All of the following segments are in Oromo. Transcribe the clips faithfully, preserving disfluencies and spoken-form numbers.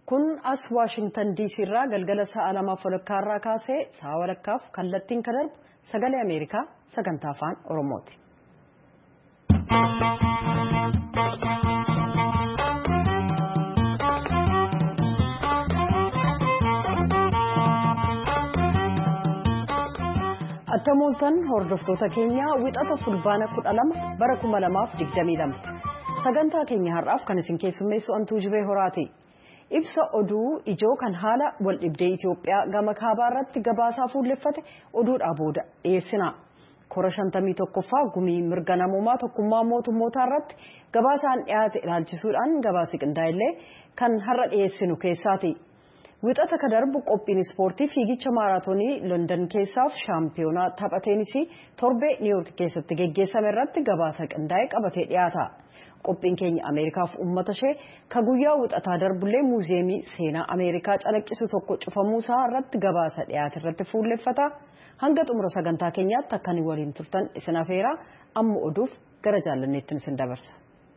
kun as Washington D C irraa galgala sa'a lamaaf walakkaarraa kaasee sa'a walakkaaf kallattiin kan darbu sagalee Ameerikaa sagantaa afaan Oromooti. Attamooltan hordoftoota keenya wixata fulbaana kudha lama bara kuma lamaaf digdamii lama sagantaa keenya har'aaf kan isin keessummeessu Antuu Jibee Horaati. Ibsa oduu ijoo kan haala wal dhibdee Itoophiyaa gama kaabaa irratti gabaasaa fuulleffate oduudhaa booda dhiyeessina. Kora shantamii tokkoffaa gumii mirga namoomaa tokkummaa mootummootaa irratti gabaasaan dhiyaate ilaalchisuudhaan gabaasi qindaa'ellee kan har'a dhiyeessinu keessaati. Wixata ka darbu qophiin ispoortii fiigicha maaraatoonii London keessaaf shaampiyoonaa tapha teenisii torbee Niiwuork keessatti geggeessame irratti gabaasa qindaa'e qabatee dhiyaata. Qophiin keenya Ameerikaaf uummata ishee ka guyyaa wixataa darbullee muuziyeemii seenaa Ameerikaa calaqqisu tokko cufamuusaa irratti gabaasa dhiyaate irratti fuulleffata. Hanga xumura sagantaa keenyaatti akkanii waliin turtan isin afeera amma oduuf gara jaalanneettiin isin dabarsa.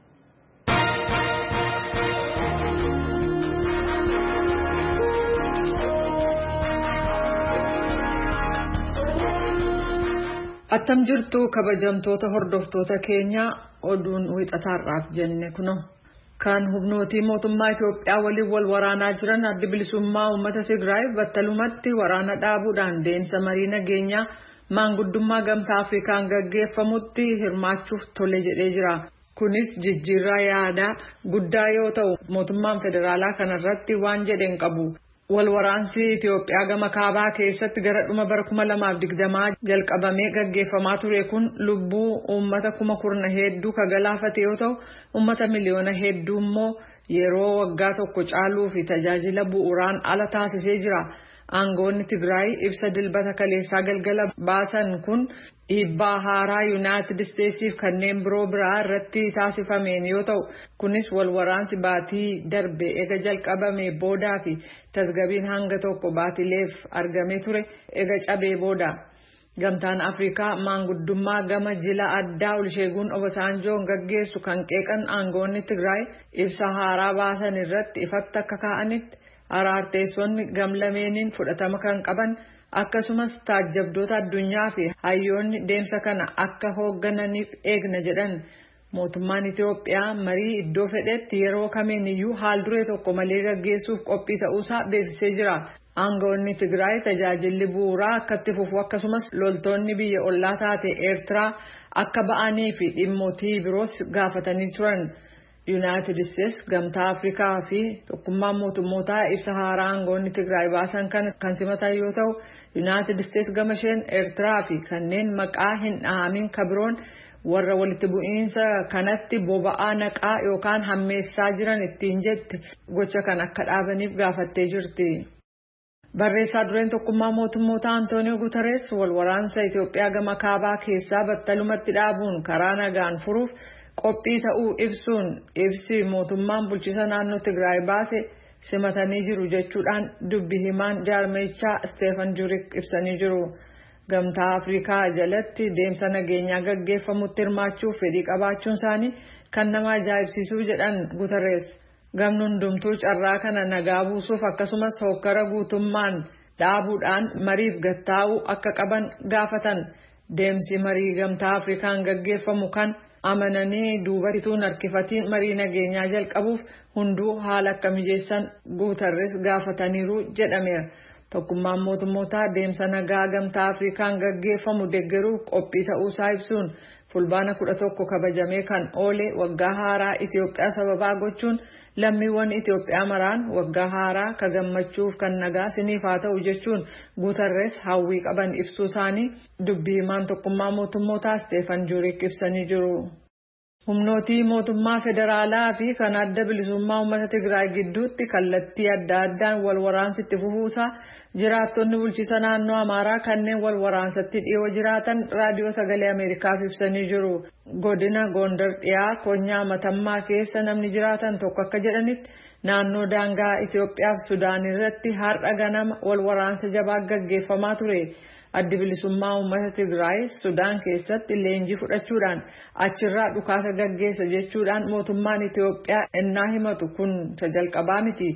Attam jirtu kabajamtoota hordoftoota keenya oduun wixataarraaf jenne kuno kan humnootii mootummaa Itoophiyaa waliin wal waraanaa jiran adda bilisummaa uummata Tigraay battalumatti waraana dhaabuudhaan deemsa marii nageenyaa maanguddummaa gamtaa Afrikaan gaggeeffamutti hirmaachuuf tole jedhee jira. Kunis jijjiirraa yaadaa guddaa yoo ta'u mootummaan federaalaa kanarratti waan jedheen qabu. Wal waraansi Itoophiyaa gama kaabaa keessatti gara dhuma bara kuma lamaaf digdamaa jalqabamee gaggeeffamaa ture kun lubbuu uummata kuma kurna hedduu ka galaafate yoo ta'u uummata miliyoona hedduu immoo yeroo waggaa tokko caaluu fi tajaajila bu'uuraan ala taasisee jira. Aangoonni Tigraay ibsa dilbata kaleessaa galgala baasan kun dhiibbaa haaraa Yuunaayitid Isteetsiif kanneen biroo biraa irratti taasifameen yoo ta'u kunis wal waraansi baatii darbe ega jalqabame boodaa fi tasgabiin hanga tokko baatileef argamee ture ega cabee booda. Gamtaan Afrikaa maanguddummaa gama jila addaa Oluseegun Obasanjoon gaggeessu kan qeeqan aangoonni Tigraay ibsa haaraa baasan irratti ifatti akka kaa'anitti araarteessonni gamlameeniin fudhatama kan qaban akkasumas taajjabdoota addunyaa fi hayyoonni deemsa kana akka hooggananiif eegna jedhan. Mootummaan Itoophiyaa marii iddoo fedhetti yeroo kamiiniyyuu haal duree tokko malee gaggeessuuf qophii ta'uusaa beeksisee jira. Aangoonni Tigraay tajaajilli bu'uuraa akka itti fufu akkasumas loltoonni biyya ollaa taate Eertiraa akka ba'anii fi dhimmootii biroos gaafatanii turan. Yuunaayitid Isteets gamtaa Afrikaa fi tokkummaan mootummootaa ibsa haaraa aangoonni Tigraay baasan kana kan simatan yoo ta'u Yuunaayitid Isteets gama isheen Eertiraa fi kanneen maqaa hin dhahamin kabiroon warra walitti bu'iinsa kanatti boba'aa naqaa yookaan hammeessaa jiran ittiin jette gocha kan akka dhaabaniif gaafattee jirti. Barreessaa dureen tokkummaa mootummootaa Antooniyoo Guutarees wal waraansa Itoophiyaa gama kaabaa keessaa battalumatti dhaabuun karaa nagaan furuuf qophii ta'uu ibsuun ibsi mootummaan bulchiisa naannoo Tigraay baase simatanii jiru jechuudhaan dubbi himaan jaarmeechaa Steefan Juurik ibsanii jiru. Gamtaa Afrikaa jalatti deemsa nageenyaa gaggeeffamutti hirmaachuuf fedhii qabaachuun isaanii kan nama ajaa'ibsiisuu jedhan Guutarees. Gamni hundumtuu carraa kana nagaa buusuuf akkasumas hokkara guutummaan dhaabuudhaan mariif gattaa'uu akka qaban gaafatan. Deemsi marii gamtaa Afrikaan gaggeeffamu kan amananii duubatti harkifatiin marii nageenyaa jalqabuuf hunduu haala akka mijeessan Guutarees gaafataniiru jedhameera. Tokkummaan mootummootaa deemsa nagaa gamtaa Afrikaan gaggeeffamu deeggaruuf qophii ta'uusaa ibsuun fulbaana kudha tokko kabajamee kan oole waggaa haaraa Itoophiyaa sababaa gochuun lammiiwwan Itoophiyaa maraan waggaa haaraa ka gammachuuf kan nagaa siniif haa ta'u jechuun Guutarees hawwii qaban ibsuu isaanii dubbii himaan tokkummaa mootummootaa Steefan Juurik ibsanii jiru. Humnootii mootummaa federaalaa fi kan adda bilisummaa uummata Tigraay gidduutti kallattii adda addaan wal waraansitti fufuusaa jiraattonni bulchiisa naannoo Amaaraa kanneen wal waraansatti dhiyoo jiraatan raadiyoo sagalee Ameerikaaf ibsanii jiru. Godina Gondar dhiyaa konyaa matammaa keessa namni jiraatan tokko akka jedhanitti naannoo daangaa Itoophiyaa fi Sudaan irratti har'a ganama wal waraansa jabaa gaggeeffamaa ture. Addi bilisummaa uummata Tigraay Sudaan keessatti leenjii fudhachuudhaan achirraa dhukaasa gaggeessa jechuudhaan mootummaan Itoophiyaa ennaa himatu kun jalqabaa miti.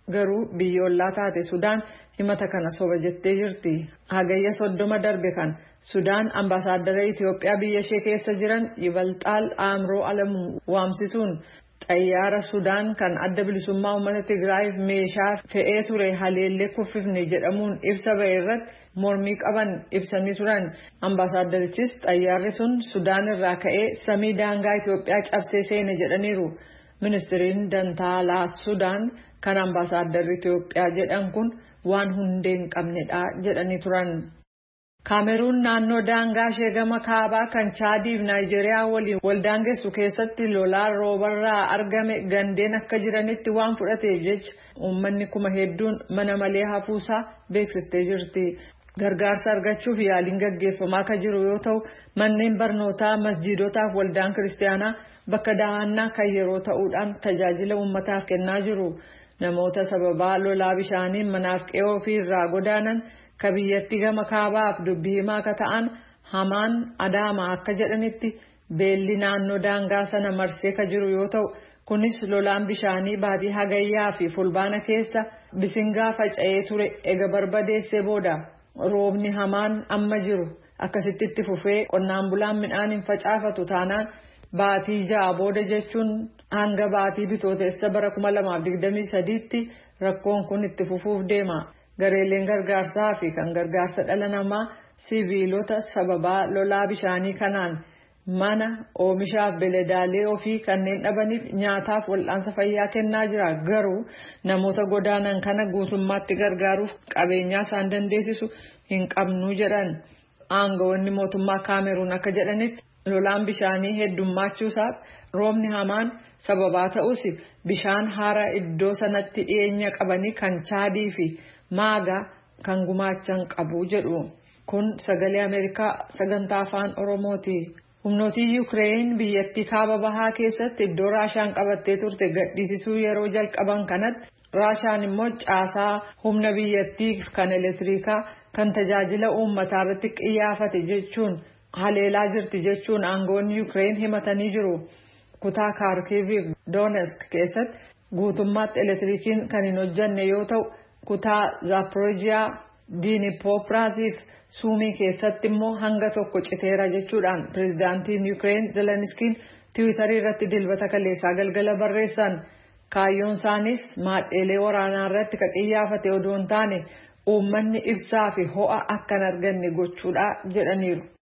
garuu biyyoolaa taate Sudaan himata kana soba jettee jirti. Hagayya soddoma darbe kan Sudaan ambaasaadara Itoophiyaa biyya ishee keessa jiran Yibalxaal Aamroo Alamuu waamsisuun xayyaara Sudaan kan adda bilisummaa uummata Tigraayiif meeshaa fe'ee ture haleellee kuffifne jedhamuun ibsa ba'e irratti mormii qaban ibsanii turan. Ambaasaadarichis xayyaarri sun Sudaan irraa ka'ee samii daangaa Itoophiyaa cabsee seene jedhaniiru. Ministiriin Dantaalaa Sudaan kan ambaasaaddarri Itoophiyaa jedhan kun waan hundee hin qabnedha jedhanii turan. Kaameruun naannoo daangaa ishee gama kaabaa kan Chaadii fi Naayijeeriyaa waliin waldaangessu keessatti lolaan roobarraa argame gandeen akka jiranitti waan fudhateef jecha uummanni kuma hedduun mana malee hafuusaa beeksiftee jirti. Gargaarsa argachuuf yaaliin gaggeeffamaa kan jiru yoo ta'u manneen barnootaa, masjiidotaa fi waldaan kiristaanaa bakka dahannaa kan yeroo ta'uudhaan tajaajila uummataaf kennaa jiru. Namoota sababaa lolaa bishaaniin manaaf qe'oo ofii irraa godaanan ka biyyattii gama kaabaaf dubbii himaa akka ta'an Hamaan Adaamaa akka jedhanitti beelli naannoo daangaa sana marsee ka jiru yoo ta'u kunis lolaan bishaanii baatii hagayyaa fi fulbaana keessa bisingaa faca'ee ture ega barbadeessee booda roobni hamaan amma jiru akkasitti itti fufee qonnaan bulaan midhaan hin facaafatu taanaan baatii ja'a booda jechuun hanga baatii bitootessa bara kuma lamaaf digdamii sadiitti rakkoon kun itti fufuuf deema. Gareeleen gargaarsaa fi kan gargaarsa dhala namaa siviilota sababaa lolaa bishaanii kanaan mana oomishaaf beeladaalee ofii kanneen dhabaniif nyaataaf wal'aansa fayyaa kennaa jira. Garuu namoota godaanan kana guutummaatti gargaaruuf qabeenyaa isaan dandeessisu hin qabnu jedhan. Aangawoonni mootummaa Kaameruun akka jedhanitti lolaan bishaanii heddummachuusaaf roobni hamaan sababaa ta'us bishaan hara iddoo sanatti dhiyeenya qabanii kan Chaadii fi Maagaa kan gumaachan qabu jedhu. Kun sagalee Ameerikaa sagantaa afaan Oromooti. Humnootii Yuukireen biyyattii kaaba bahaa keessatti iddoo Raashaan qabattee turte gadhiisisuu yeroo jalqaban kanatti Raashaan immoo caasaa humna biyyattii kan elektirikaa kan tajaajila uummataa irratti xiyyeeffate jechuun haleelaa jirti jechuun aangawoonni Yuukireen himatanii jiru. Kutaa Kharkiv fi Donetsk keessatti guutummaatti elektirikiin kan hin hojjanne yoo ta'u kutaa Zaporoojiyaa, Dniipropetrovsk fi Suumii keessatti immoo hanga tokko citeera jechuudhaan pirezidaantiin Yuukireen Zelenskiin tiwiitarii irratti dilbata kaleessaa galgala barreessan. Kaayyoon isaaniis maadheelee waraanaa irratti kan xiyyeeffate odoo hin taane uummanni ibsaa fi ho'a akka hin arganne gochuudha jedhaniiru.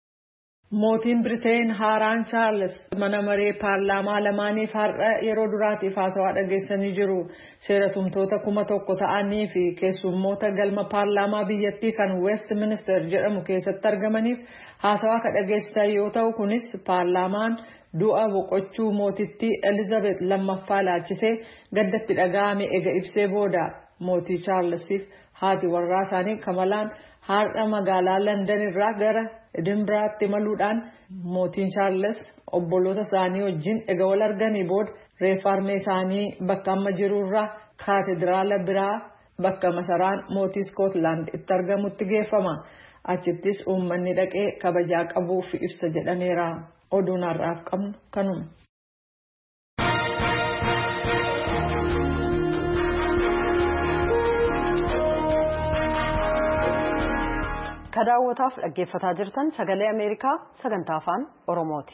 Mootiin Biriteen haaraan Chaarles mana maree paarlaamaa lamaaniif har'a yeroo duraatiif haasawaa dhageessanii jiru. Seera tumtoota kuma tokko ta'anii fi keessummoota galma paarlaamaa biyyattii kan Westminster jedhamu keessatti argamaniif haasawaa kan dhageessisan yoo ta'u kunis paarlaamaan du'a boqochuu mootittii Elizabeth lammaffaa ilaalchisee gaddatti dhaga'ame ega ibsee booda. Mootii Chaarlesiif haati warraa isaanii Kamalaan har'a magaalaa London irraa gara Edinburghatti imaluudhaan mootiin Chaarles obboloota isaanii wajjin ega wal arganii booda reeffa harmee isaanii bakka amma jirurraa kaatediraala biraa bakka masaraan mootii Scotland itti argamutti geeffama. Achittis uummanni dhaqee kabajaa qabuuf ibsa jedhameera. Oduun har'aaf qabnu kanuma. Kadaawwataaf dhaggeeffataa jirtan sagalee Ameerikaa sagantaa afaan Oromooti.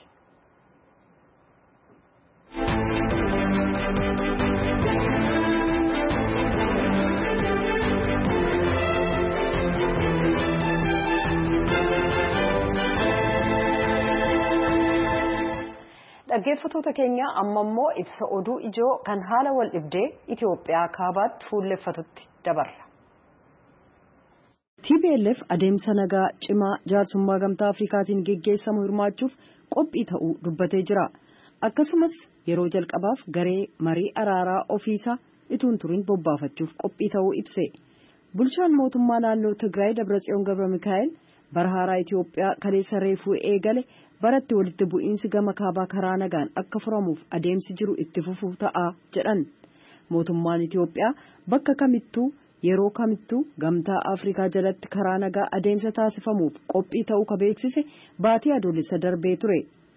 Dhaggeeffatoota keenya amma immoo ibsa oduu ijoo kan haala wal dhibdee Itoophiyaa kaabaatti fuulleffatutti dabarra. T B L F adeemsa nagaa cimaa jaarsummaa gamtaa Afrikaatiin geggeessamu hirmaachuuf qophii ta'uu dubbatee jira. Akkasumas yeroo jalqabaaf garee marii araaraa ofiisaa ituun turin bobbaafachuuf qophii ta'uu ibse. Bulchaan mootummaa naannoo Tigraay Dabratsiyoon Gabra Mikaa'el bara haaraa Itoophiyaa kaleessa reefuu eegale baratti walitti bu'iinsi gama kaabaa karaa nagaan akka furamuuf adeemsi jiru itti fufuu ta'a jedhan. Mootummaan Itoophiyaa bakka kamittuu yeroo kamittuu gamtaa Afrikaa jalatti karaa nagaa adeemsa taasifamuuf qophii ta'uu ka beeksise baatii adoolessa darbee ture.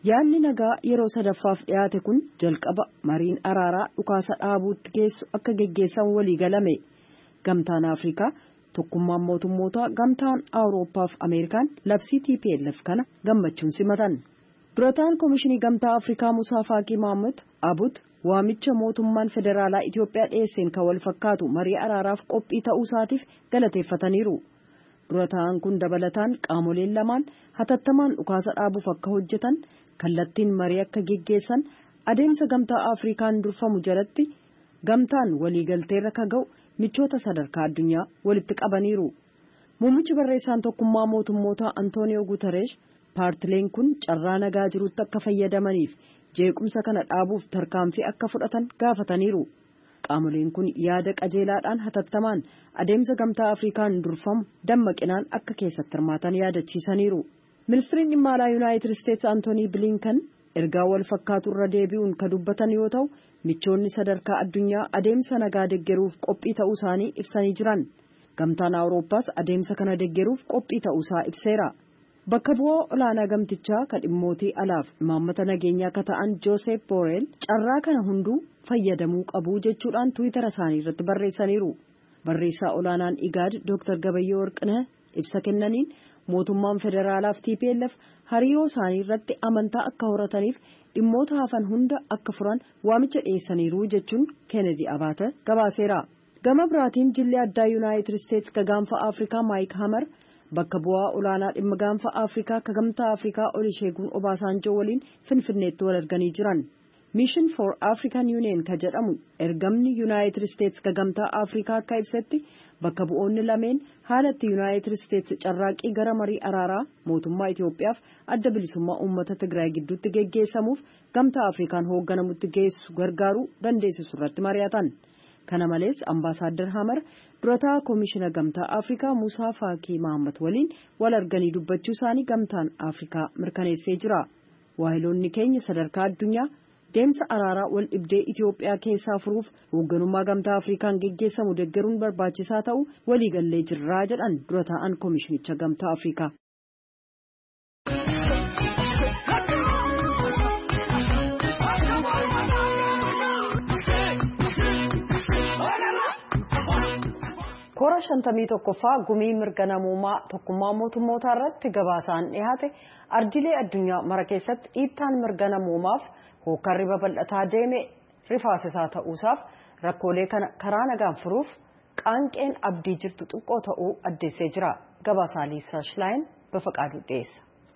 Yaadni nagaa yeroo sadaffaaf dhiyaate kun jalqaba mariin araaraa dhukaasa dhaabuutti geessu akka geggeessan walii galame. Gamtaan Afrikaa, tokkummaan mootummoota, gamtaan Awurooppaa fi Ameerikaan labsii T P L F kana gammachuun simatan. Durataan Komishinii Gamtaa Afrikaa Musaa Faaqii Mahamud Abut waamicha mootummaan federaalaa Itoophiyaa dhiyeesseen kan wal fakkaatu marii araaraaf qophii ta'uu isaatiif galateeffataniiru. Durataan kun dabalataan qaamoleen lamaan hatattamaan dhukaasa dhaabuuf akka hojjetan, kallattiin marii akka geggeessan, adeemsa gamtaa Afrikaan durfamu jalatti gamtaan waliigalteerra ka ga'u michoota sadarkaa addunyaa walitti qabaniiru. Muummichi barreessaan tokkummaa mootummoota Antooniyoo Guutereesh paartileen kun carraa nagaa jirutti akka fayyadamaniif jeequmsa kana dhaabuuf tarkaanfii akka fudhatan gaafataniiru. Qaamoleen kun yaada qajeelaadhaan hatattamaan adeemsa gamtaa Afrikaan durfamu dammaqinaan akka keessatti hirmaatan yaadachiisaniiru. Ministiriin dhimma alaa Yuunaayitid Isteetsi Antoonii Bilinkan ergaa wal fakkaatu irra deebi'uun ka dubbatan yoo ta'u, michoonni sadarkaa addunyaa adeemsa nagaa deggeruuf qophii ta'uu isaanii ibsanii jiran. Gamtaan Awurooppaas adeemsa kana deggeruuf qophii ta'uu isaa ibseera. Bakka bu'aa olaanaa gamtichaa kan dhimmootii alaaf imaammata nageenyaa akka ta'an Joosef Borrell carraa kana hunduu fayyadamuu qabu jechuudhaan Tiwiitara isaanii irratti barreessaniiru. Barreessaa olaanaan Igaad Dooktar Gabayyoo Warqineh ibsa kennaniin mootummaan federaalaaf T P L F hariiroo isaanii irratti amantaa akka horataniif dhimmoota hafan hunda akka furan waamicha dhiyeessaniiru jechuun Kennedy Abaate gabaaseera. Gama biraatiin jilli addaa Yuunaayitid Isteetsi ka gaanfa Afrikaa Maayik Hamar bakka bu'aa olaanaa dhimma gaanfa Afrikaa ka gamtaa Afrikaa Olusegun Obasanjoo waliin Finfinneetti wal arganii jiran. Mission for African Union ka jedhamu ergamni United States ka gamtaa Afrikaa akka ibsetti bakka bu'oonni lameen haalatti United States carraaqii gara marii araaraa mootummaa Itoophiyaaf adda bilisummaa uummata Tigraay gidduutti geggeessamuuf gamtaa Afrikaan hoogganamutti geessu gargaaruu dandeessisu irratti mari'atan. Kana malees Ambaasaadder Hamar durataa Koomishina Gamtaa Afrikaa Musaa Faaqii Mahamud waliin wal arganii dubbachuu isaanii gamtaan Afrikaa mirkaneessee jira. Waahiloonni keenya sadarkaa addunyaa deemsa araaraa wal dhibdee Itoophiyaa keessaa furuuf hoogganummaa gamtaa Afrikaan geggeessamu deggeruun barbaachisaa ta'u waliigallee jirraa jedhan dura taa'an koomishinicha gamtaa Afrikaa. Koora shantamii tokkoffaa gumii mirga namoomaa tokkummaa mootummootaa irratti gabaasaan dhiyaate ardiilee addunyaa mara keessatti dhiittaan mirga namoomaaf hookarri babal'ataa deeme rifaasisaa ta'uusaaf rakkoolee kana karaa nagaan furuuf qaanqeen abdii jirtu xiqqoo ta'uu addeessee jira. Gabaasaa Liisaa Shilaayin Bafaqaaduu dhiyeessa.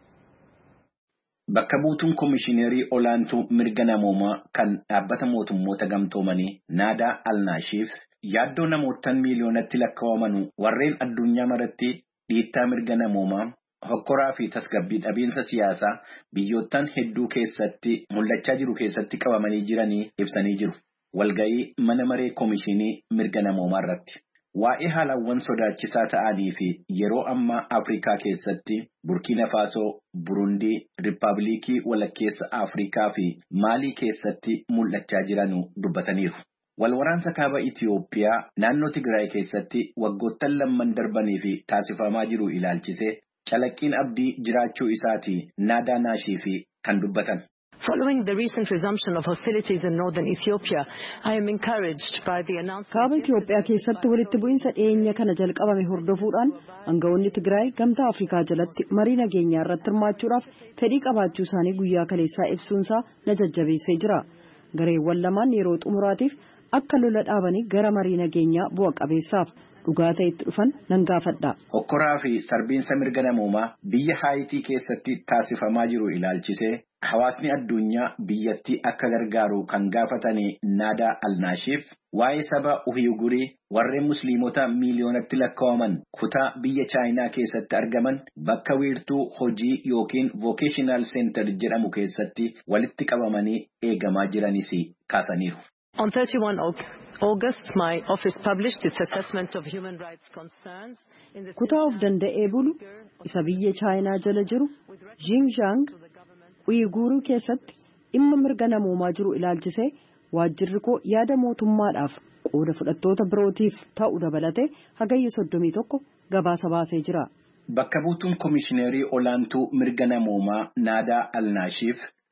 Bakka buutuun koomishineerii olaantuu mirga namoomaa kan dhaabbata mootummoota gamtoomanii Naadaa Alnaashiif yaaddoo namootaan miiliyoonatti lakkaa'aman warreen addunyaa maratti dhiittaa mirga namoomaa hokkoraa fi tasgabbii dhabiinsa siyaasaa biyyoottan hedduu keessatti mul'achaa jiru keessatti qabamanii jiranii ibsanii jiru. Walga'ii mana maree koomishinii mirga namoomaa irratti waa'ee haalawwan sodaachisaa ta'anii fi yeroo ammaa Afrikaa keessatti Burkina Faasoo, Burundii, Riippaabilikii Walakkeessa Afrikaa fi Maalii keessatti mul'achaa jiranuu dubbataniiru. Walwaraansa kaaba Itiyoophiyaa naannoo Tigraay keessatti waggoottan lamman darbanii fi taasifamaa jiru ilaalchisee calaqqiin abdii jiraachuu isaati Naadaa Naashii fi kan dubbatan. Following the recent resumption of hostilities in northern Ethiopia, I am encouraged by the announcement. Kaaba Itiyoophiyaa keessatti walitti bu'iinsa dhiyeenya kana jalqabame hordofuudhaan aangawoonni Tigraay gamtaa Afrikaa jalatti marii nageenyaa irratti hirmaachuudhaaf fedhii qabaachuu isaanii guyyaa kaleessaa ibsuunsaa na jajjabeessee jira. Gareewwan lamaan yeroo xumuraatiif akka lola dhaabanii gara marii nageenyaa bu'a qabeessaaf dhugaa ta'etti dhufan nan gaafadha. Hokkoraa fi sarbiinsa mirga namoomaa biyya Haayitii keessatti taasifamaa jiru ilaalchisee hawaasni addunyaa biyyattii akka gargaaru kan gaafatanii Naadaa Alnaashiif waa'ee saba Uhiyugurii warreen musliimota miiliyoonatti lakkaa'aman kutaa biyya Chaayinaa keessatti argaman bakka wiirtuu hojii yookiin vocational center jedhamu keessatti walitti qabamanii eegamaa jiranis kaasaniiru. On thirty-first August, my office published its assessment of human rights concerns in the kutaa of danda'ee bulu isa biyya Chaayinaa jala jiru Xinjiang Uyghuruu keessatti dhimma mirga namoomaa jiru ilaalchisee waajjirri koo yaada mootummaadhaaf qooda fudhattoota birootiif ta'u dabalatee hagayya soddomii tokko gabaasa baasee jira. Bakka buutuun koomishineerii olaantuu mirga namoomaa Naadaa Alnaashiif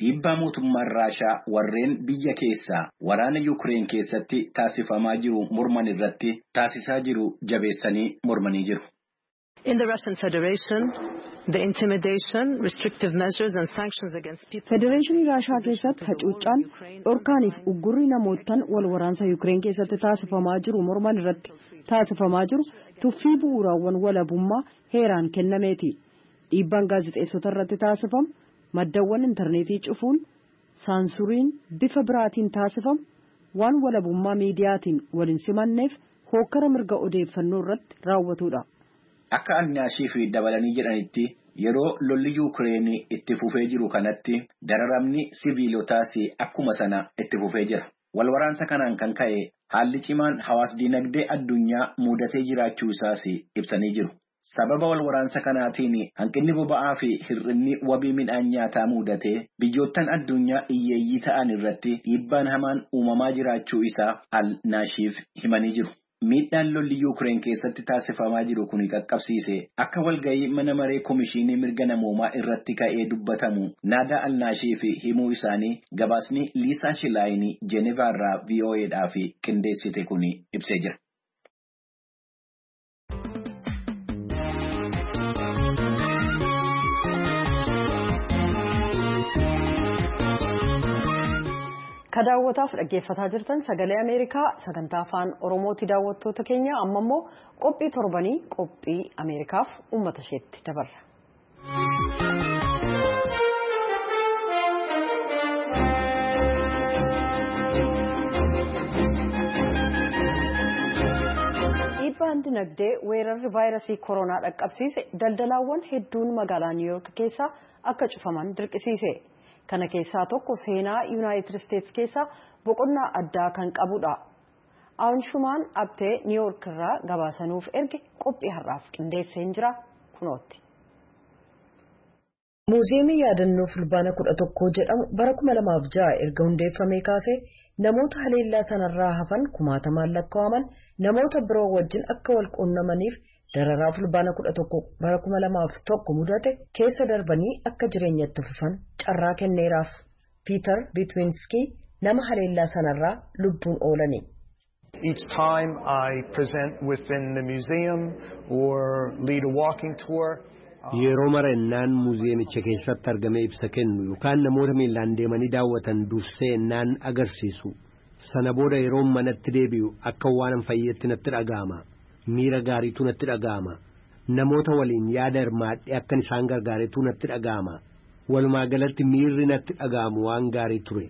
dhiibbaa mootummaan Raashaa warreen biyya keessaa waraana Yuukireen keessatti taasifamaa jiru morman irratti taasisaa jiru jabeessanii mormanii jiru. In the Russian Federation, the intimidation, restrictive measures and sanctions against people... Federeeshinii Raashaa keessatti hacuuccaan dhorkaaniif uggurri namootaan wal waraansa Yuukireen keessatti taasifamaa jiru morman irratti taasifamaa jiru tuffii bu'uuraawwan walabummaa heeraan kennameeti. Dhiibbaan gaazexeessota irratti taasifamu, maddawwan intarneetii cufuun, saansuriin bifa biraatiin taasifamu, waan walabummaa miidiyaatiin waliin simanneef hookkara mirga odeeffannoo irratti raawwatudha. Akka Alnaashii fi dabalanii jedhanitti yeroo lolli Yuukireen itti fufee jiru kanatti dararamni siviilotaas akkuma sana itti fufee jira. Walwaraansa kanaan kan ka'e haalli cimaan hawaas dinagdee addunyaa mudatee jiraachuu isaas ibsanii jiru. Sababa walwaraansa kanaatiin hanqinni boba'aa fi hir'inni wabii midhaan nyaataa mudatee biyyoottan addunyaa hiyyeeyyii ta'an irratti dhiibbaan hamaan uumamaa jiraachuu isaa Alnaashiif himanii jiru. Miidhaan lolli Yuukireen keessatti taasifamaa jiru kun qaqqabsiise akka walgahii mana maree komishinii mirga namoomaa irratti ka'ee dubbatamu Naadaa Alnaashii fi himuu isaanii gabaasni Liisaa Shilaayinii Jenevaarraa V O Eedhaaf qindeessite kun ibsee jira. Kadaawwataaf dhaggeeffataa jirtan sagalee Ameerikaa sagantaa afaan Oromooti daawwattoota keenya amma immoo qophii torbanii qophii Ameerikaaf uummata isheetti dabarra. Dhiibbaan dinagdee weerarri vaayirasii koronaa dhaqqabsiise daldalaawwan hedduun magaalaa Niiwuyoork keessaa akka cufaman dirqisiise. Kana keessaa tokko seenaa Yuunaayitid Isteetsi keessaa boqonnaa addaa kan qabudha. Aanshumaan Abtee Niiwuyoork irraa gabaasanuuf erge qophii har'aaf qindeessee jira kunootti. Muuziyeemii yaadannoo fulbaana kudha tokkoo jedhamu bara kuma lamaaf ja'a erga hundeeffamee kaasee namoota haleellaa sanarraa hafan kumaatamaan lakkaa'aman namoota biroo wajjin akka wal quunnamaniif dararaa fulbaana kudha tokko bara kuma lamaaf tokko mudate keessa darbanii akka jireenyatti fufan carraa kenneeraaf. Piiter Bitwinski nama haleellaa sanarraa lubbuun oolani. Each time I present within the museum or lead a walking tour. Yeroo mara innaan muuziyeemicha keessatti argamee ibsa kennu yookaan namoota miilaan deemanii daawwatan dursee innaan agarsiisu. Sana booda yeroo manatti deebi'u akka waan fayyeetti natti dhaga'ama. Miira gaariitu natti dhaga'ama. Namoota waliin yaada hirmaadhee akkan isaan gargaaretu natti dhaga'ama. Walumaa galatti miirri natti dhaga'amu waan gaarii ture.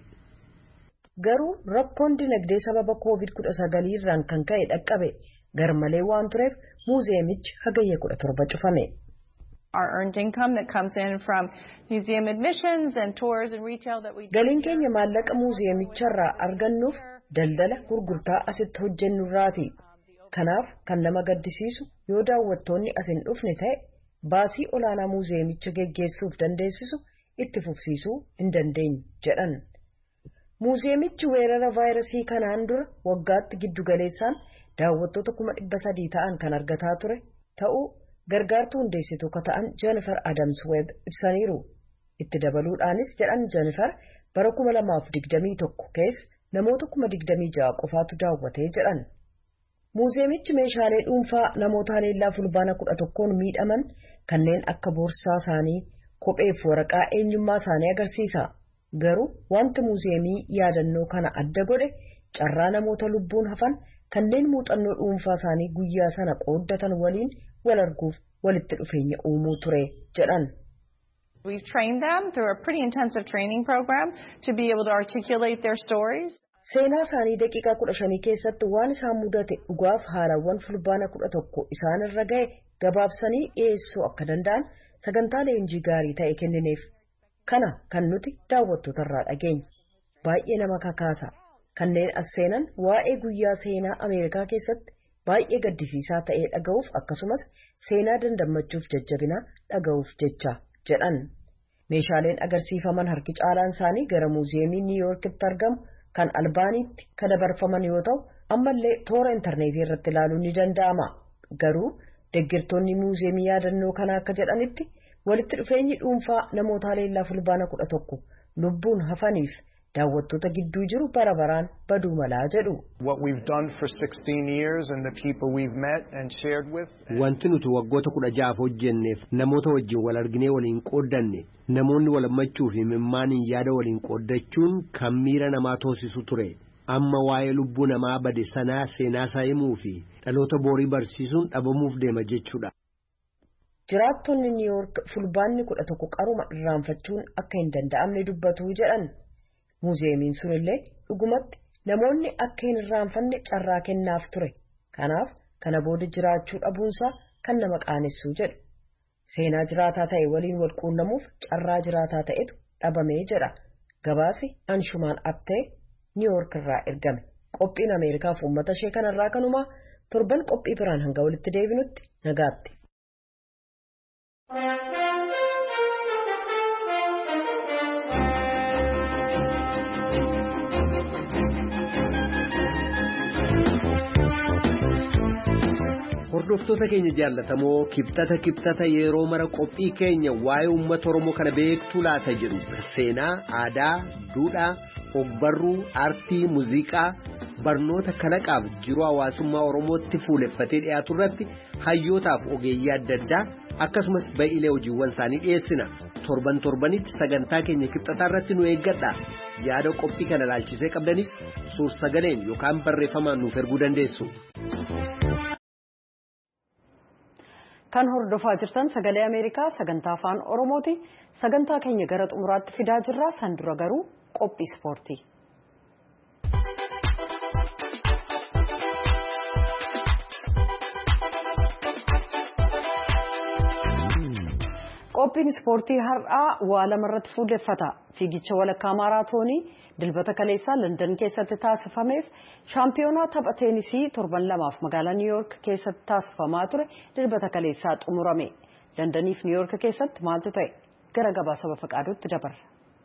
Garuu rakkoon dinagdee sababa koovid kudha sagal irraan kan ka'e dhaqqabe garmalee waan tureef muuziyeemichi hagayya kudha torba cufame. Our earned income that comes in from museum admissions and tours and retail that we do. Galiin keenya maallaqa muuziyeemicharraa argannuuf daldala gurgurtaa asitti hojjennurraati. Kanaaf kan nama gaddisiisu yoo daawwattoonni as hin dhufne ta'e baasii olaanaa muuziyeemicha geggeessuuf dandeessisu itti fufsiisuu hin dandeenyu jedhan. Muuziyeemichi weerara vaayirasii kanaan dura waggaatti giddugaleessaan daawwattoota kuma dhibba sadii ta'an kan argataa ture ta'uu gargaartuu hundeessituu ka ta'an Jennifer Adams Webb ibsaniiru. Itti dabaluudhaanis jedhan Jennifer bara kuma lamaaf digdamii tokko keessa namoota kuma digdamii ja'a qofaatu daawwatee jedhan. Muuziyeemichi meeshaalee dhuunfaa namoota haleellaa fulbaana kudha tokkoon miidhaman kanneen akka boorsaa isaanii, kopheef waraqaa eenyummaa isaanii agarsiisa. Garuu wanti muuziyeemii yaadannoo kana adda godhe carraa namoota lubbuun hafan kanneen muuxannoo dhuunfaa isaanii guyyaa sana qooddatan waliin wal arguuf walitti dhufeenya uumuu ture jedhan. We've trained them through a pretty intensive training program to be able to articulate their stories. Seenaa isaanii daqiiqaa kudha shanii keessatti waan isaan mudate dhugaaf haalawwan fulbaana kudha tokko isaan irra ga'e gabaabsanii dhiyeessuu akka danda'an sagantaa leenjii gaarii ta'e kennineef. Kana kan nuti daawwattootarraa dhageenya. Baay'ee nama kakaasa. Kanneen as seenan waa'ee guyyaa seenaa Ameerikaa keessatti baay'ee gaddisiisaa ta'ee dhaga'uuf akkasumas seenaa dandammachuuf jajjabinaa dhaga'uuf jecha jedhan. Meeshaaleen agarsiifaman harki caalaan isaanii gara muuziyeemii Niiwuyoorkitti argamu kan Albaaniitti kan dabarfaman yoo ta'u ammallee toora intarneetii irratti ilaaluun ni danda'ama. Garuu deeggartoonni muuziyeemii yaadannoo kanaa akka jedhanitti walitti dhufeenyi dhuunfaa namoota haleellaa fulbaana kudha tokko lubbuun hafaniif daawwattoota gidduu jiru bara baraan baduu malaa jedhu. What we've done for sixteen years and the people we've met and shared with. Wanti nuti waggoota kudha jahaaf hojjenneef namoota wajjin wal arginee waliin qooddanne namoonni wal hammachuu fi mimmaaniin yaada waliin qooddachuun kan miira namaa toosisu ture. Amma waa'ee lubbuu namaa bade sanaa seenaa isaa himuu fi dhaloota boorii barsiisuun dhabamuuf deema jechuudha. Jiraattonni New York fulbaanni kudha tokko qaruma irraanfachuun akka hin danda'amne dubbatu jedhan. Muuzeemiin sunillee dhugumatti namoonni akka hin irraanfanne carraa kennaaf ture. Kanaaf kana booda jiraachuu dhabuunsaa kan nama qaanessu jedhu. Seenaa jiraataa ta'e waliin wal quunnamuuf carraa jiraataa ta'etu dhabamee jedha. Gabaasi Anshumaan Abtee New York irraa ergame. Qophiin Ameerikaaf uummata ishee kanarraa kanumaa torban qophii biraan hanga walitti deebinutti nagaatti. Hordoftoota keenya jaallatamoo kibxata kibxata yeroo mara qophii keenya waa'ee uummata Oromoo kana beektuu laata jedhu seenaa, aadaa, duudhaa, ogbarruu, aartii, muuziqaa, barnoota kalaqaaf jiruu hawaasummaa Oromootti fuuleffatee dhiyaatu irratti hayyootaaf ogeeyyii adda addaa akkasumas ba'iilee hojiiwwan isaanii dhiyeessina. Torban torbanitti sagantaa keenya kibxataa irratti nu eeggadha. Yaada qophii kana ilaalchisee qabdanis suur-sagaleen yookaan barreeffamaan nuuf erguu dandeessu. Kan hordofaa jirtan sagalee Ameerikaa sagantaa afaan Oromooti. Sagantaa keenya gara xumuraatti fidaa jirra. San dura garuu qophii ispoortii. Qophiin ispoortii har'aa waa lamarratti fuulleffata. Fiigicha walakkaa maaraatoonii dilbata kaleessaa London keessatti taasifameef shaampiyoonaa tapha teenisii torban lamaaf magaalaa New York keessatti taasifamaa ture dilbata kaleessaa xumurame. Londoniif New York keessatti maaltu ta'e? Gara gabaasa Bafaqaaduutti dabarra.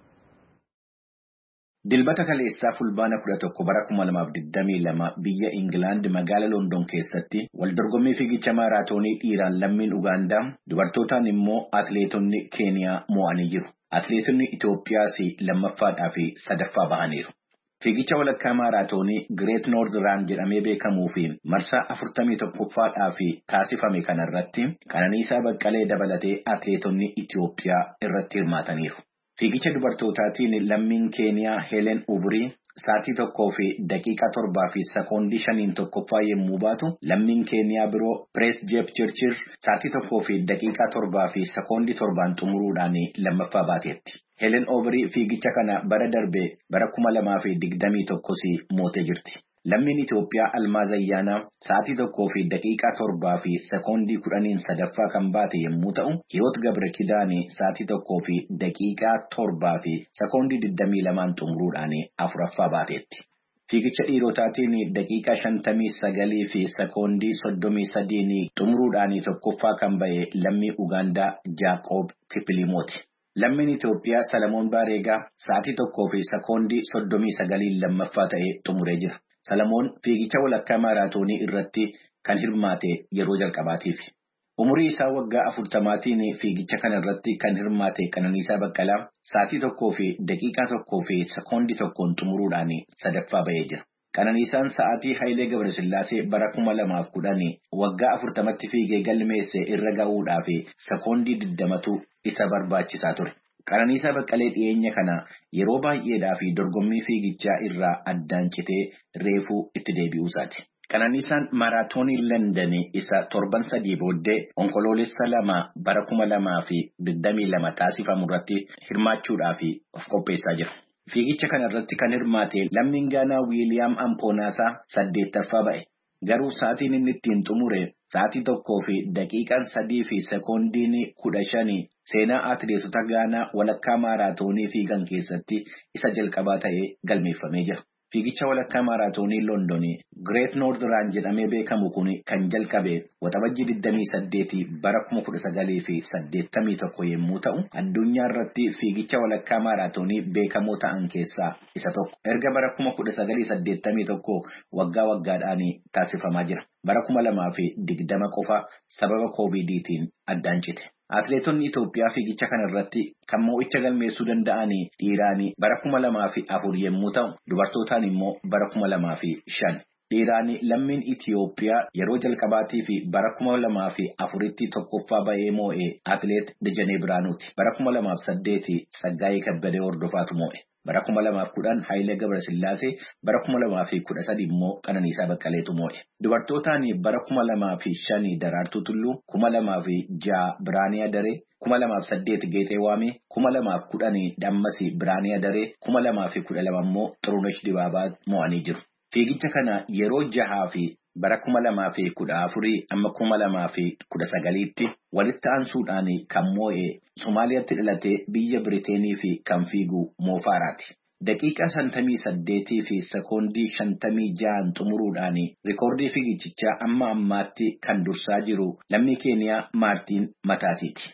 Dilbata kaleessaa fulbaana kudha tokko bara kuma lamaaf digdamii lama biyya Ingilaand magaalaa London keessatti wal dorgommii fiigicha maaraatoonii dhiiraan lammiin Ugaandaa dubartootaan immoo atileetonni Keeniyaa mo'anii jiru. Atileetonni Itoophiyaas lammaffaadhaa fi sadaffaa bahaniiru. Fiigicha walakkaa maaraatoonii Great North Run jedhamee beekamuu fi marsaa afurtamii tokkoffaadhaa fi taasifame kanarratti Qananiisaa Baqqalee dabalatee atileetonni Itoophiyaa irratti hirmaataniiru. Fiigicha dubartootaatiin lammiin Keeniyaa Helen Uburii sa'aatii tokkoo fi daqiiqaa torbaa fi sekoondii shaniin tokkoffaa yommuu baatu lammiin Keeniyaa biroo Pirees Jepchirchir sa'aatii tokkoo fi daqiiqaa torbaa fi sekoondii torbaan xumuruudhaan lammaffaa baateetti. Helen Uburii fiigicha kana bara darbee bara kuma lamaa fi digdamii tokkos mootee jirti. Lammiin Itoophiyaa Almaaz Ayyaanaa sa'aatii tokkoo fi daqiiqaa torbaa fi sekoondii kudhaniin sadaffaa kan baate yommuu ta'u, Hiyoot Gabre Kidaanii sa'aatii tokkoo fi daqiiqaa torbaa fi sekoondii digdamii lamaan xumuruudhaan afuraffaa baateetti. Fiigicha dhiirotaatiin daqiiqaa shantamii sagalii fi sekoondii soddomii sadiin xumuruudhaan tokkoffaa kan ba'e lammii Ugaandaa Jaaqoob Kippilimooti. Lammiin Itoophiyaa Salamoon Baareegaa sa'aatii tokkoo fi sekoondii soddomii sagaliin lammaffaa ta'ee xumuree jira. Salamoon fiigicha walakkaa maaraatoonii irratti kan hirmaate yeroo jalqabaatiif. Umurii isaa waggaa afurtamaatiin fiigicha kana irratti kan hirmaate Qananiisaa Baqqalaa sa'aatii tokkoo fi daqiiqaa tokkoo fi sekoondii tokkoon xumuruudhaan sadaffaa ba'ee jira. Qananiisaan sa'aatii Hayilee Gabrasillaasee bara kuma lamaaf kudhanii waggaa afurtamatti fiigee galmeesse irra ga'uudhaaf sekoondii digdamatu isa barbaachisaa ture. Qananiisaa Baqqalee dhiyeenya kana yeroo baay'eedhaa fi dorgommii fiigichaa irraa addaan citee reefuu itti deebi'uusaati. Qananiisaan maaraatoonii London isa torban sadii booddee onkoloolessa lama bara kuma lamaa fi digdamii lama taasifamu irratti hirmaachuudhaaf of qopheessaa jira. Fiigicha kana irratti kan hirmaate lammiin Gaanaa Wiiliyaam Ampoonaasaa saddeettaffaa ba'e. Garuu sa'aatiin inni ittiin xumure sa'aatii tokkoo fi daqiiqaan sadii fi sekoondiin kudha shanii seenaa atileetota Gaanaa walakkaa maaraatoonii fiigan keessatti isa jalqabaa ta'ee galmeeffamee jira. Fiigicha walakkaa maaraatoonii London Great North Run jedhamee beekamu kun kan jalqabe waxabajjii digdamii saddeetii bara kuma kudha sagalii fi saddeettamii tokko yommuu ta'u, addunyaa irratti fiigicha walakkaa maaraatoonii beekamoo ta'an keessaa isa tokko. Erga bara kuma kudha sagalii saddeettamii tokko waggaa waggaadhaan taasifamaa jira. Bara kuma lamaa fi digdama qofa sababa koovidiitiin addaan cite. Atileetonni Itoophiyaa fiigicha kanarratti kan mo'icha galmeessuu danda'anii dhiiraanii bara kuma lamaa fi afur yommuu ta'u, dubartootaan immoo bara kuma lamaa fi shan. Dhiiraanii lammiin Itoophiyaa yeroo jalqabaatii fi bara kuma lamaa fi afuritti tokkoffaa ba'ee moo'ee atileet Dajanee Biraanuuti. Bara kuma lamaaf saddeeti Saggaayee Kabbadee Hordofaatu moo'e. Bara kuma lamaaf kudhan Hayilee Gabrasillaasee, bara kuma lamaa fi kudha sadi immoo Qananiisaa Baqqaleetu moo'e. Dubartootaan bara kuma lamaa fi shanii Daraartuu Tulluu, kuma lamaa fi ja'a Biraaniyaa Daree, kuma lamaaf saddeet Geexee Waamee, kuma lamaaf kudhanii Dhammasi Biraaniyaa Daree, kuma lamaa fi kudha lama immoo Xurunesh Dibaabaa moo'anii jiru. Fiigicha kana yeroo jahaa fi bara kuma lamaa fi kudha afurii amma kuma lamaa fi kudha sagaliitti walitti aansuudhaan kan moo'e Somaaliyaatti dhalatee biyya Biriteenii fi kan fiigu Moofaaraati. Daqiiqaa shantamii saddeetii fi sekoondii shantamii ja'an xumuruudhaan rikoordii fiigichaa amma ammaatti kan dursaa jiru lammii Keeniyaa Maartiin Mataatiiti.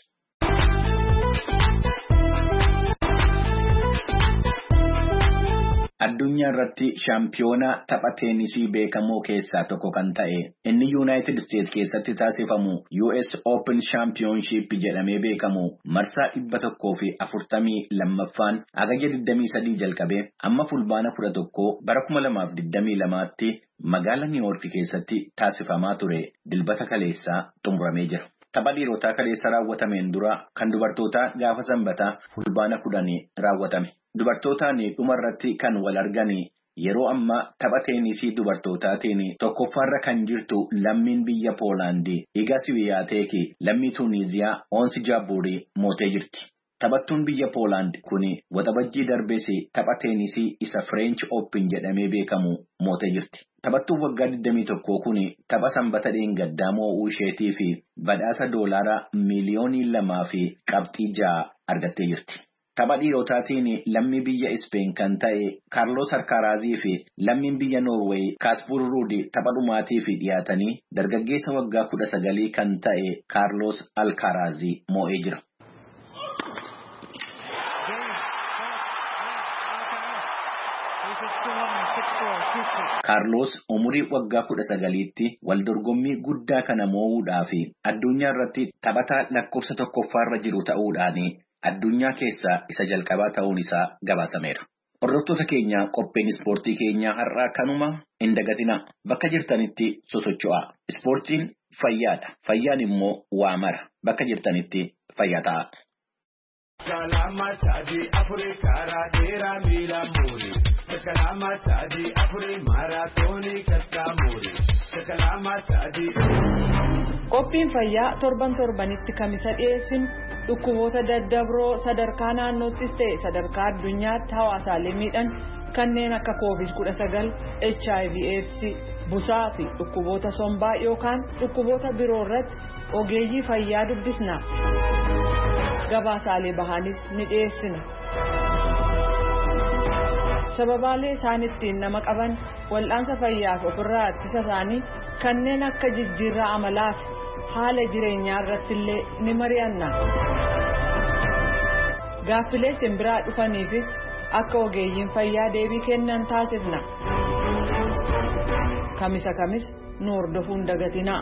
Addunyaa irratti shaampiyoonaa tapha teenisii beekamoo keessaa tokko kan ta'e inni Yuunaayitid Isteetsi keessatti taasifamu U S Open Championship jedhamee beekamu marsaa dhibba tokkoo fi afurtamii lammaffaan hagayya digdamii sadii jalqabee amma fulbaana kudha tokkoo bara kuma lamaaf digdamii lamaatti magaalaa Niiwoork keessatti taasifamaa ture dilbata kaleessaa xumuramee jira. Tapha dhiirotaa kaleessa raawwatameen dura kan dubartootaa gaafa sanbataa fulbaana kudhanii raawwatame. Dubartootaan dhumarratti kan wal arganii yeroo ammaa tapha teenisii dubartootaatiin tokkoffaarra kan jirtu lammiin biyya Poolaandii Iga Swiatek lammii Tuuniiziyaa Oonsi Jaaburii mootee jirti. Taphattuun biyya Poolaand kun waxabajjii darbees tapha teenisii isa French Open jedhamee beekamu mootee jirti. Taphattuun waggaa digdamii tokkoo kun tapha sanbata dheengaddaa moo'uu isheetii fi badhaasa doolaara miiliyoonii lamaa fi qabxii ja'a argattee jirti. Tapha dhiirotaatiin lammii biyya Ispeen kan ta'e Kaarlos Alkaraazii fi lammiin biyya Noorweey Kaasper Ruud tapha dhumaatiif dhiyaatanii dargaggeessa waggaa kudha sagalii kan ta'e Kaarlos Alkaraazii moo'ee jira. Kaarlos umurii waggaa kudha sagaliitti wal dorgommii guddaa kana moo'uudhaaf addunyaa irratti taphataa lakkoofsa tokkoffaarra jiru ta'uudhaan addunyaa keessaa isa jalqabaa ta'uun isaa gabaasameera. Hordoftoota keenya qophiin ispoortii keenyaa har'aa kanuma hin dagatinaa. Bakka jirtanitti sosocho'aa. Ispoortiin fayyaadha. Fayyaan immoo waa mara. Bakka jirtanitti fayyaa ta'a. Kalama sadii afurii karaa dheeraa miila muurii. Kalama sadii afurii maaraatoonii kattaa muurii. Kalama sadii. Qophiin fayyaa torban torbanitti kamisa dhiyeessinu dhukkuboota daddabroo sadarkaa naannoottis ta'e sadarkaa addunyaatti hawaasaalee miidhan kanneen akka koovid kudha sagal, H I V AIDS, busaa fi dhukkuboota sombaa yookaan dhukkuboota biroo irratti ogeeyyii fayyaa dubbisna. Gabaasaalee bahaanis ni dhiyeessina. Sababaalee isaan ittiin nama qaban wal'aansa fayyaaf ofirraa ittisa isaanii kanneen akka jijjiirraa amalaa fi haala jireenyaa irratti illee ni mari'anna. Gaaffilee simbiraa dhufaniifis akka ogeeyyiin fayyaa deebii kennan taasifna. Kamisa kamis nu hordofuun dagatinaa.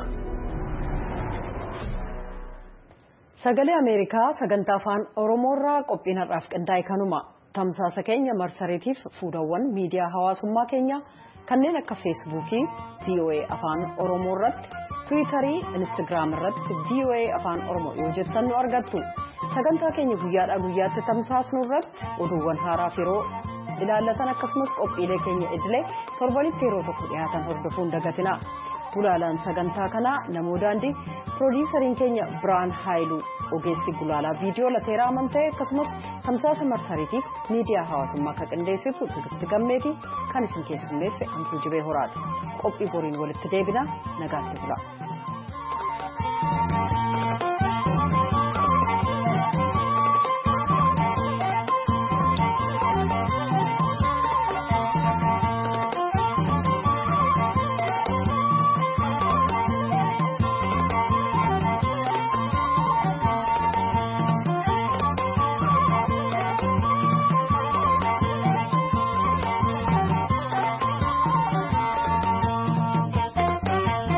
Sagalee Ameerikaa sagantaa afaan Oromoorraa qophiin har'aaf qindaa'e kanuma. Tamsaasa keenya marsariitiif fuudhawwan miidiyaa hawaasummaa keenya kanneen akka feesbuukii V O A afaan Oromoo irratti, tiwiitarii, instaagiraam irratti V O A afaan Oromoo yoo jettan nu argattu. Sagantaa keenya guyyaadhaa guyyaatti tamsaasnu irratti oduuwwan haaraaf yeroo ilaallatan akkasumas qophiilee keenya idilee torbanitti yeroo tokko dhiyaatan hordofuun dagatina. Gulaalaan sagantaa kanaa namoo daandii piroodiisariin keenya Biraan Haayiluu ogeessi gulaalaa viidiyoo lateeraa amanta'e akkasumas tamsaasa marsariitiif miidiyaa hawaasummaa kan qindeessitu Tigisti Gammeetii kan isin keessummeesse Antuu Jibee Horaati. Qophii boriin walitti deebina nagaatti bula.